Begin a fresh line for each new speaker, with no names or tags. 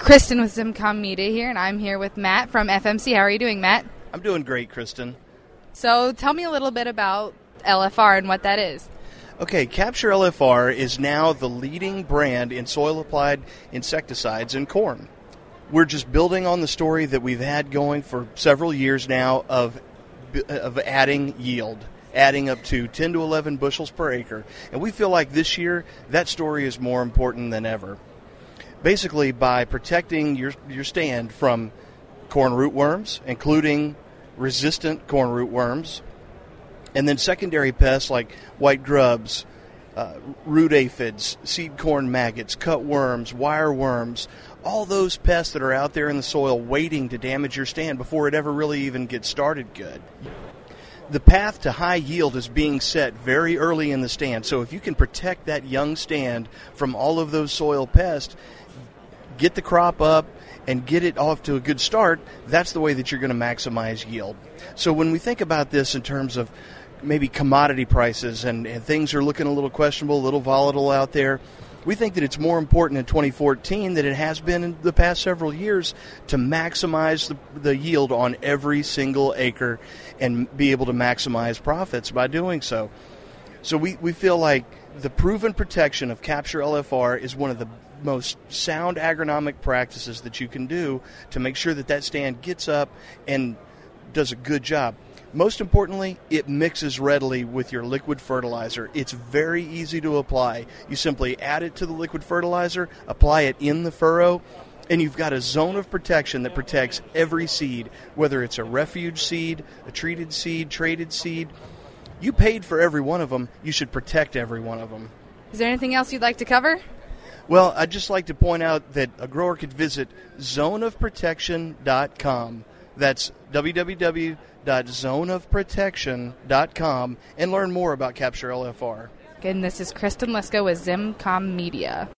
Kristen with Zimcom Media here, and I'm here with Matt from FMC. How are you doing, Matt?
I'm doing great, Kristen.
So tell me a little bit about LFR and what that is.
Okay, Capture LFR is now the leading brand in soil-applied insecticides in corn. We're just building on the story that we've had going for several years now of adding yield, adding up to 10 to 11 bushels per acre. And we feel like this year that story is more important than ever. Basically, by protecting your stand from corn rootworms, including resistant corn rootworms, and then secondary pests like white grubs, root aphids, seed corn maggots, cutworms, wireworms, all those pests that are out there in the soil waiting to damage your stand before it ever really even gets started good. The path to high yield is being set very early in the stand, so if you can protect that young stand from all of those soil pests, get the crop up, and get it off to a good start, that's the way that you're going to maximize yield. So when we think about this in terms of maybe commodity prices and things are looking a little questionable, a little volatile out there, we think that it's more important in 2014 than it has been in the past several years to maximize the yield on every single acre and be able to maximize profits by doing so. So we feel like the proven protection of Capture LFR is one of the most sound agronomic practices that you can do to make sure that stand gets up and does a good job. Most importantly, it mixes readily with your liquid fertilizer. It's very easy to apply. You simply add it to the liquid fertilizer, apply it in the furrow, and you've got a zone of protection that protects every seed, whether it's a refuge seed, a treated seed, traded seed. You paid for every one of them. You should protect every one of them.
Is there anything else you'd like to cover?
Well, I'd just like to point out that a grower could visit zoneofprotection.com. That's www.zoneofprotection.com and learn more about Capture LFR.
And this is Kristen Lisko with Zimcom Media.